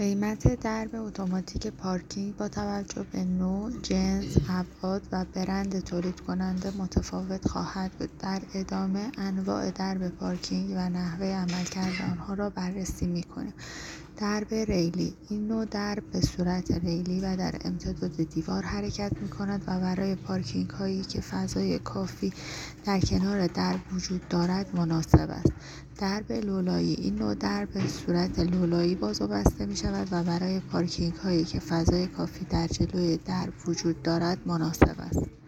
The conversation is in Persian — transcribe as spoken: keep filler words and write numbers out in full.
قیمت درب اتوماتیک پارکینگ با توجه به نوع، جنس، ابعاد و برند تولید کننده متفاوت خواهد بود. در ادامه انواع درب پارکینگ و نحوه عملکرد آنها را بررسی می‌کنیم. درب ریلی: این نوع درب به صورت ریلی و در امتداد دیوار حرکت می‌کند و برای پارکینگ هایی که فضای کافی در کنار درب وجود دارد مناسب است. درب لولایی: این نوع درب به صورت لولایی باز و بسته می شود و برای پارکینگ هایی که فضای کافی در جلوی درب وجود دارد مناسب است.